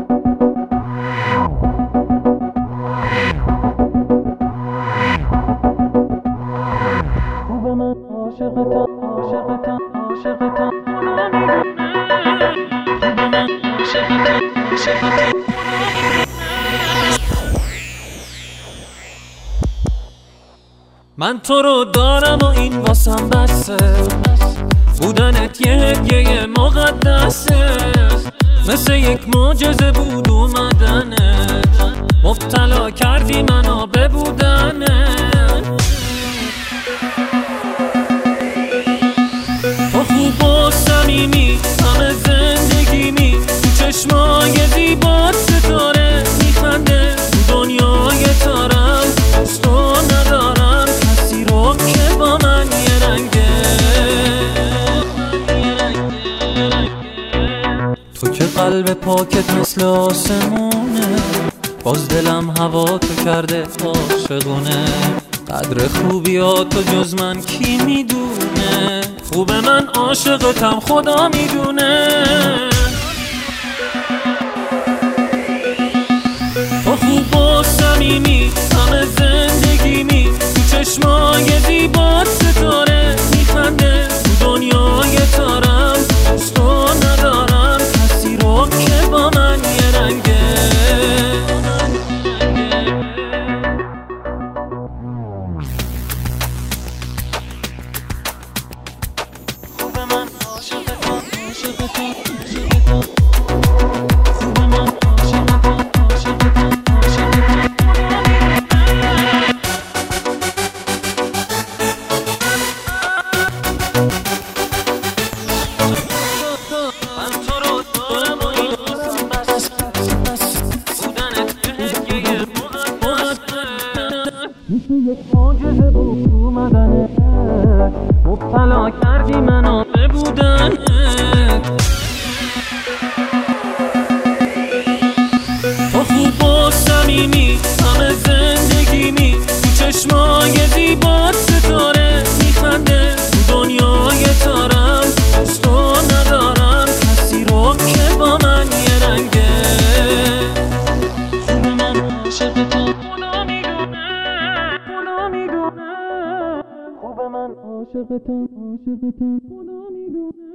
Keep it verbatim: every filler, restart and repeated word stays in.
من تو رو دارم و این واسم بسه، بودنت یه هدیه مقدسه، مثل یک معجزه بود اومدنت، مبتلا کردی منو به بودنت. تو خوب و صمیمی همه زندگیمی، تو چشمای زیبات ستاره میخنده، تو دنیای تارم دوست تو ندارم کسی رو که با من یه رنگه. تو که قلب پاکت مثل آسمونه، باز دلم هوا تو کرده عاشقونه، قدر خوبیاتو جز من کی میدونه، خوب من عاشقتم خدا میدونه. تو خوب و صمیمی همه زندگیمی، تو چشمای زیبات ستاره میخنده، تو دنیای تارم دوست تو ندارم کسی رو که با من یه رنگه. خوب من عاشقتم عاشقتم عاشقتم، خوب من عاشقتم عاشقتم عاشقتم. من تو رو دارم و این واسم بس، بودنت یه هدیه مقدسه، مثل یک معجزه بود اومدنت، مبتلا کردی منو به بودنت. تو خوب و صمیمی همه زندگیمی، تو چشمای زیبات ستاره میخنده، تو دنیای تارم دوست تو ندارم کسی رو که با من یه رنگه. خوب من عاشقتم خدا میدونه خدا میدونه، خوب من عاشقتم عاشقتم خدا میدونه.